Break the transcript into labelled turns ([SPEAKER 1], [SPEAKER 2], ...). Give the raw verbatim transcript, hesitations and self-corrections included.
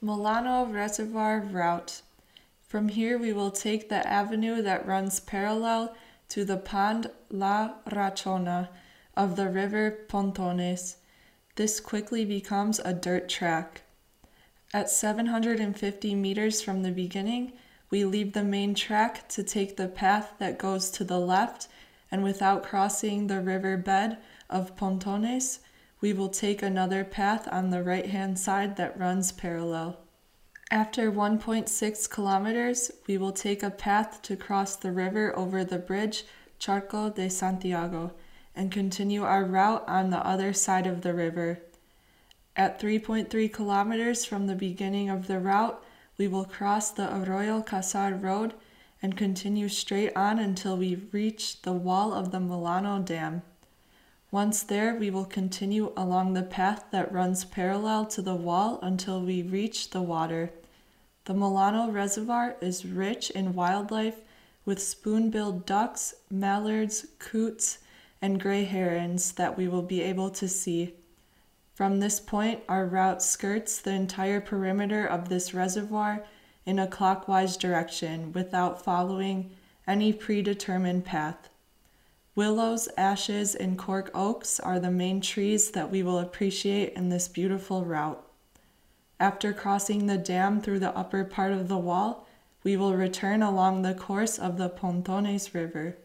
[SPEAKER 1] Milano Reservoir Route. From here we will take the avenue that runs parallel to the Pond La Rachona of the river Pontones. This quickly becomes a dirt track. At seven hundred fifty meters from the beginning, we leave the main track to take the path that goes to the left, and without crossing the river bed of Pontones, we will take another path on the right-hand side that runs parallel. After one point six kilometers, we will take a path to cross the river over the bridge Charco de Santiago and continue our route on the other side of the river. At three point three kilometers from the beginning of the route, we will cross the Arroyo Casar Road and continue straight on until we reach the wall of the Milano Dam. Once there, we will continue along the path that runs parallel to the wall until we reach the water. The Milano Reservoir is rich in wildlife with spoon-billed ducks, mallards, coots, and gray herons that we will be able to see. From this point, our route skirts the entire perimeter of this reservoir in a clockwise direction without following any predetermined path. Willows, ashes, and cork oaks are the main trees that we will appreciate in this beautiful route. After crossing the dam through the upper part of the wall, we will return along the course of the Pontones River.